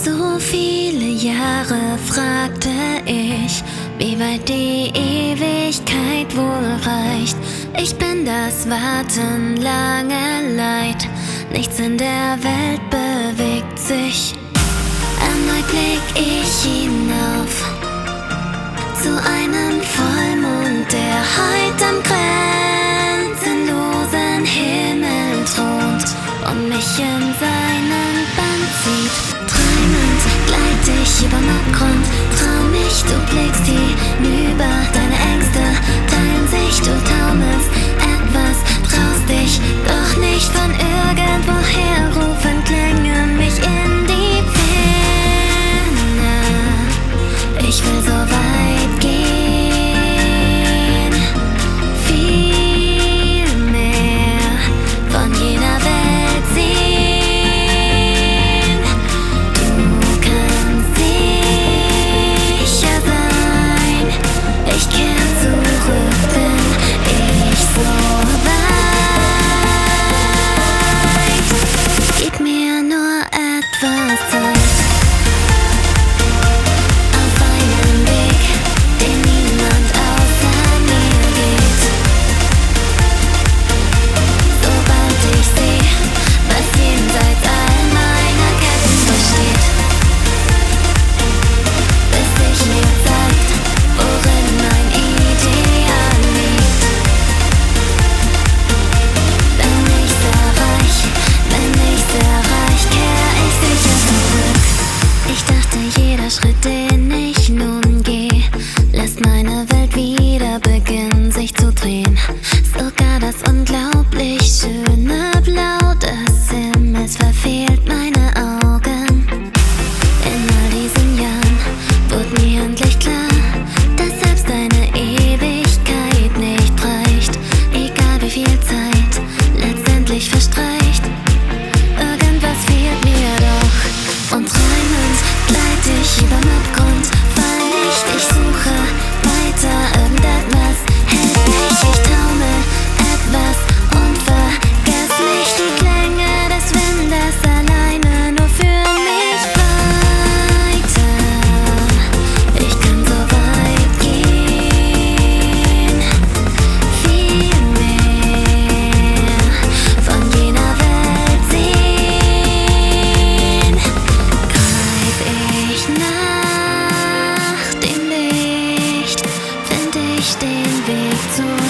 So viele Jahre fragte ich, wie weit die Ewigkeit wohl reicht. Ich bin das Warten lange leid, nichts in der Welt bewegt sich. Erneut blick ich hinauf zu einem Vollmond, der heute am grenzenlosen Himmel thront und mich in seinen Bann zieht. Träumend gleit ich überm Abgrund, trau mich, du blickst hinüber, deine Ängste teilen sich, du taumelst etwas, traust dich doch nicht, von irgendwoher rufen Klänge mich in die Ferne. Ich will so weit gehen, viel mehr von jener Welt sehen. Du kannst sicher sein, ich kehr zurück, bin ich so weit. Gib mir nur etwas Zeit. Schritt, den ich nun gehe, lässt meine Welt wieder beginnen, sich zu drehen. Sogar das unglaublich schöne Blau des Himmels verfehlt meine Augen. In all diesen Jahren wurde mir endlich klar, dass selbst eine Ewigkeit nicht reicht. Egal wie viel Zeit letztendlich verstreicht, irgendwas fehlt mir doch. Und träumend gleit ich überm Abgrund, fall nicht, ich suche weiter, irgendetwas hält mich, ich taumel etwas unvergesslich, die Klänge des Windes alleine nur für mich weiter. Ich kann so weit gehen, viel mehr von jener Welt sehen. Greif ich nach dem Licht, find ich den Weg zurück.